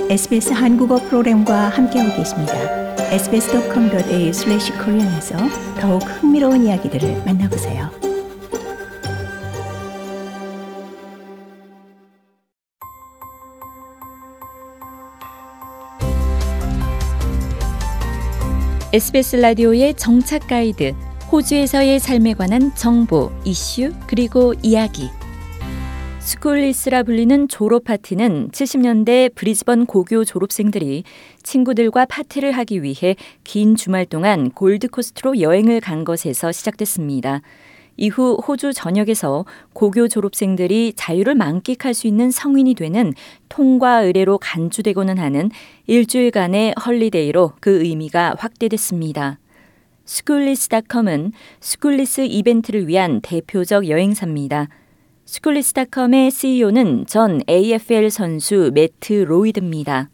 SBS 한국어 프로그램과 함께하고 계십니다. sbs.com.au/korean에서 더욱 흥미로운 이야기들을 만나보세요. SBS 라디오의 정착 가이드, 호주에서의 삶에 관한 정보, 이슈, 그리고 이야기. 스쿨리스라 불리는 졸업 파티는 70년대 브리즈번 고교 졸업생들이 친구들과 파티를 하기 위해 긴 주말 동안 골드코스트로 여행을 간 것에서 시작됐습니다. 이후 호주 전역에서 고교 졸업생들이 자유를 만끽할 수 있는 성인이 되는 통과 의례로 간주되고는 하는 일주일간의 헐리데이로 그 의미가 확대됐습니다. 스쿨리스.com은 스쿨리스 이벤트를 위한 대표적 여행사입니다. 스쿨리스.com의 CEO는 전 AFL 선수 매트 로이드입니다.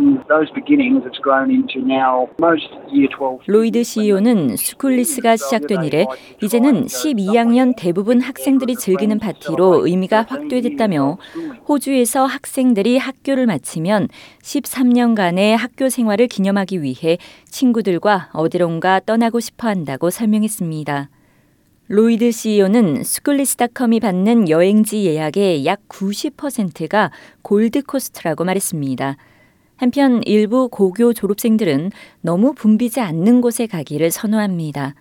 로이드 CEO는 스쿨리스가 시작된 이래 이제는 12학년 대부분 학생들이 즐기는 파티로 의미가 확대됐다며 호주에서 학생들이 학교를 마치면 13년간의 학교 생활을 기념하기 위해 친구들과 어디론가 떠나고 싶어 한다고 설명했습니다. 로이드 CEO는 스쿨리스.com이 받는 여행지 예약의 약 90%가 골드코스트라고 말했습니다. 한편 일부 고교 졸업생들은 너무 붐비지 않는 곳에 가기를 선호합니다.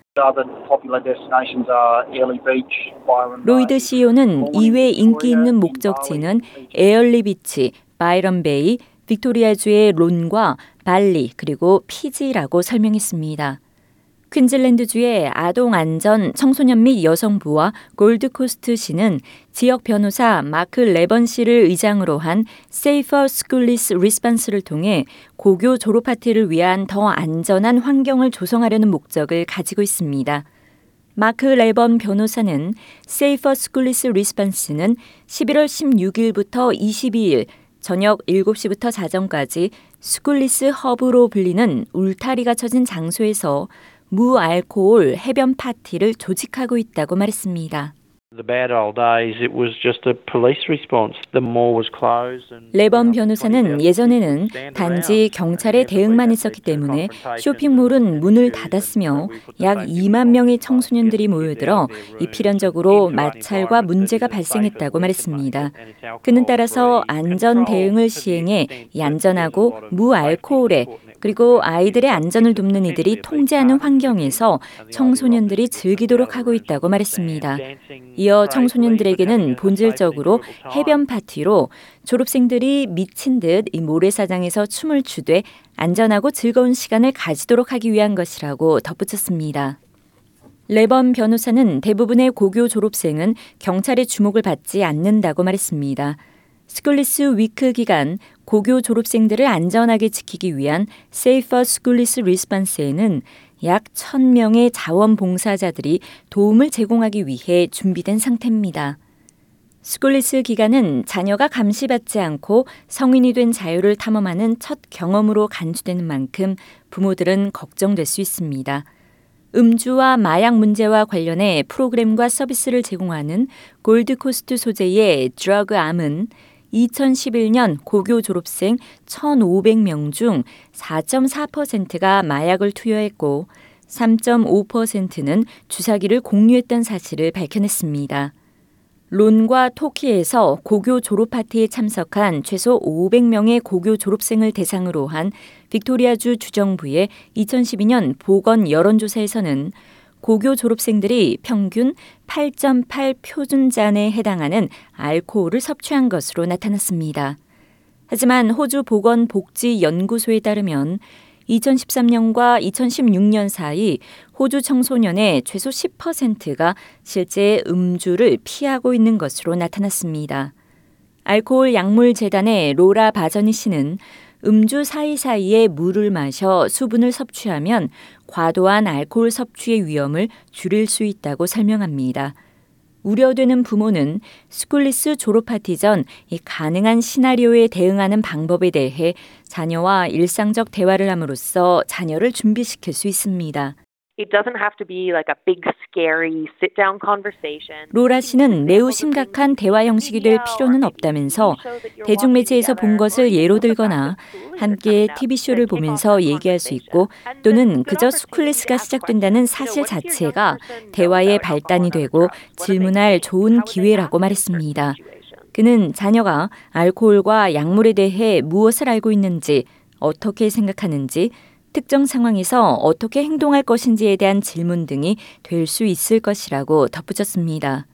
로이드 CEO는 이외 인기 있는 목적지는 에얼리 비치, 바이런 베이, 빅토리아주의 론과 발리, 그리고 피지라고 설명했습니다. 퀸즐랜드주의 아동안전 청소년 및 여성부와 골드코스트시는 지역 변호사 마크 레번 씨를 의장으로 한 Safer Schools Response를 통해 고교 졸업 파티를 위한 더 안전한 환경을 조성하려는 목적을 가지고 있습니다. 마크 레번 변호사는 Safer Schools Response는 11월 16일부터 22일 저녁 7시부터 자정까지 스쿨리스 허브로 불리는 울타리가 쳐진 장소에서 무알코올 해변 파티를 조직하고 있다고 말했습니다. 레번 변호사는 예전에는 단지 경찰의 대응만 있었기 때문에 쇼핑몰은 문을 닫았으며 약 2만 명의 청소년들이 모여들어 필연적으로 마찰과 문제가 발생했다고 말했습니다. 그는 따라서 안전 대응을 시행해 얌전하고 무알코올에 그리고 아이들의 안전을 돕는 이들이 통제하는 환경에서 청소년들이 즐기도록 하고 있다고 말했습니다. 이어 청소년들에게는 본질적으로 해변 파티로 졸업생들이 미친 듯 이 모래사장에서 춤을 추되 안전하고 즐거운 시간을 가지도록 하기 위한 것이라고 덧붙였습니다. 레번 변호사는 대부분의 고교 졸업생은 경찰의 주목을 받지 않는다고 말했습니다. 스쿨리스 위크 기간 고교 졸업생들을 안전하게 지키기 위한 Safer Schools Response에는 약 1,000명의 자원봉사자들이 도움을 제공하기 위해 준비된 상태입니다. 스쿨리스 기간은 자녀가 감시받지 않고 성인이 된 자유를 탐험하는 첫 경험으로 간주되는 만큼 부모들은 걱정될 수 있습니다. 음주와 마약 문제와 관련해 프로그램과 서비스를 제공하는 골드코스트 소재의 드러그암은 2011년 고교 졸업생 1,500명 중 4.4%가 마약을 투여했고 3.5%는 주사기를 공유했던 사실을 밝혀냈습니다. 론과 토키에서 고교 졸업 파티에 참석한 최소 500명의 고교 졸업생을 대상으로 한 빅토리아주 주정부의 2012년 보건 여론조사에서는 고교 졸업생들이 평균 8.8 표준잔에 해당하는 알코올을 섭취한 것으로 나타났습니다. 하지만 호주 보건복지연구소에 따르면 2013년과 2016년 사이 호주 청소년의 최소 10%가 실제 음주를 피하고 있는 것으로 나타났습니다. 알코올 약물 재단의 로라 바저니 씨는 음주 사이사이에 물을 마셔 수분을 섭취하면 과도한 알코올 섭취의 위험을 줄일 수 있다고 설명합니다. 우려되는 부모는 스쿨리스 졸업 파티 전 이 가능한 시나리오에 대응하는 방법에 대해 자녀와 일상적 대화를 함으로써 자녀를 준비시킬 수 있습니다. It doesn't have to be like a big, scary sit-down conversation. 로라 씨는 매우 심각한 대화 형식이 될 필요는 없다면서 대중매체에서 본 것을 예로 들거나 함께 TV쇼를 보면서 얘기할 수 있고 또는 그저 스쿨리스가 시작된다는 사실 자체가 대화의 발단이 되고 질문할 좋은 기회라고 말했습니다. 그는 자녀가 알코올과 약물에 대해 무엇을 알고 있는지, 어떻게 생각하는지, 특정 상황에서 어떻게 행동할 것인지에 대한 질문 등이 될 수 있을 것이라고 덧붙였습니다.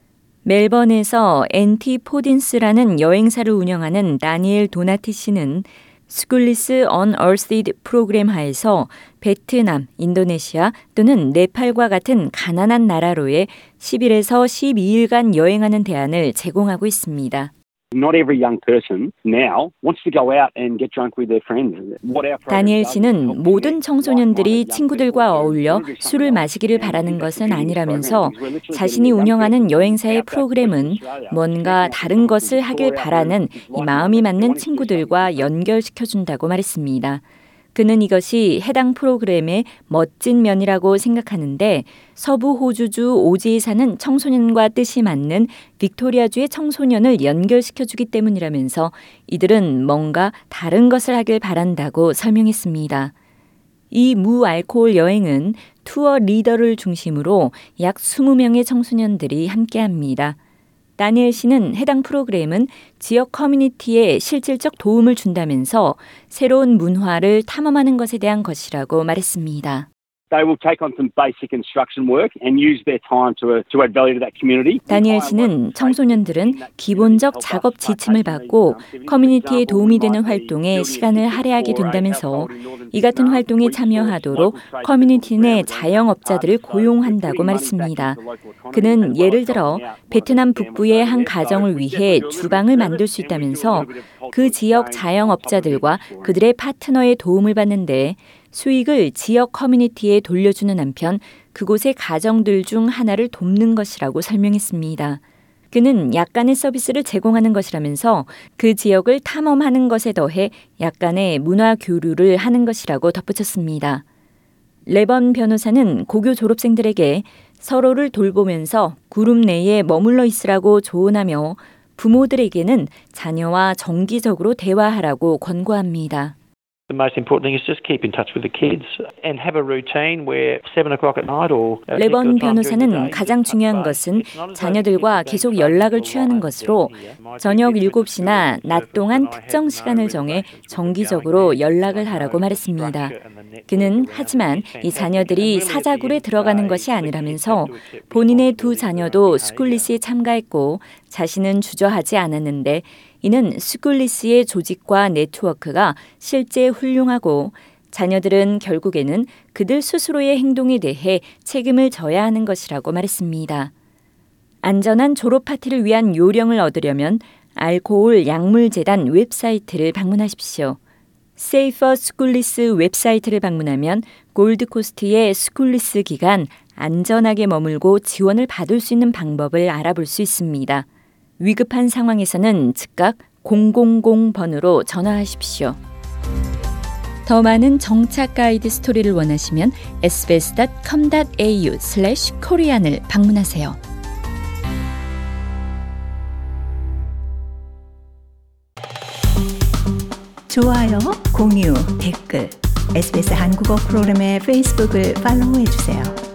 멜번에서 엔티포딘스라는 여행사를 운영하는 다니엘 도나티 씨는 스쿨리스 언얼시드 프로그램 하에서 베트남, 인도네시아 또는 네팔과 같은 가난한 나라로의 10일에서 12일간 여행하는 대안을 제공하고 있습니다. Not every young person now wants to go out and get drunk with their friends. 다니엘 씨는 모든 청소년들이 친구들과 어울려 술을 마시기를 바라는 것은 아니라면서 자신이 운영하는 여행사의 프로그램은 뭔가 다른 것을 하길 바라는 이 마음이 맞는 친구들과 연결시켜준다고 말했습니다. 그는 이것이 해당 프로그램의 멋진 면이라고 생각하는데 서부 호주주 오지에 사는 청소년과 뜻이 맞는 빅토리아주의 청소년을 연결시켜주기 때문이라면서 이들은 뭔가 다른 것을 하길 바란다고 설명했습니다. 이 무알코올 여행은 투어 리더를 중심으로 약 20명의 청소년들이 함께합니다. 다니엘 씨는 해당 프로그램은 지역 커뮤니티에 실질적 도움을 준다면서 새로운 문화를 탐험하는 것에 대한 것이라고 말했습니다. They will take on some basic instruction work and use their time to add value to that community. 다니엘 씨는 청소년들은 기본적 작업 지침을 받고 커뮤니티에 도움이 되는 활동에 시간을 할애하게 된다면서 이 같은 활동에 참여하도록 커뮤니티 내 자영업자들을 고용한다고 말했습니다. 그는 예를 들어 베트남 북부의 한 가정을 위해 주방을 만들 수 있다면서 그 지역 자영업자들과 그들의 파트너의 도움을 받는데 수익을 지역 커뮤니티에 돌려주는 한편 그곳의 가정들 중 하나를 돕는 것이라고 설명했습니다. 그는 약간의 서비스를 제공하는 것이라면서 그 지역을 탐험하는 것에 더해 약간의 문화 교류를 하는 것이라고 덧붙였습니다. 레번 변호사는 고교 졸업생들에게 서로를 돌보면서 그룹 내에 머물러 있으라고 조언하며 부모들에게는 자녀와 정기적으로 대화하라고 권고합니다. The most important thing is just keep in touch with the kids and have a routine where 7 o'clock at night or 레번 변호사는 가장 중요한 것은 자녀들과 계속 연락을 취하는 것으로 저녁 7시나 낮 동안 특정 시간을 정해 정기적으로 연락을 하라고 말했습니다. 그는 하지만 이 자녀들이 사자굴에 들어가는 것이 아니라면서 본인의 두 자녀도 스쿨리스에 참가했고 자신은 주저하지 않았는데 이는 스쿨리스의 조직과 네트워크가 실제 훌륭하고 자녀들은 결국에는 그들 스스로의 행동에 대해 책임을 져야 하는 것이라고 말했습니다. 안전한 졸업 파티를 위한 요령을 얻으려면 알코올 약물 재단 웹사이트를 방문하십시오. 세이퍼 스쿨리스 웹사이트를 방문하면 골드코스트의 스쿨리스 기간 안전하게 머물고 지원을 받을 수 있는 방법을 알아볼 수 있습니다. 위급한 상황에서는 즉각 000번으로 전화하십시오. 더 많은 정착 가이드 스토리를 원하시면 sbs.com.au/korean을 방문하세요. 좋아요, 공유, 댓글, SBS 한국어 프로그램의 페이스북을 팔로우해주세요.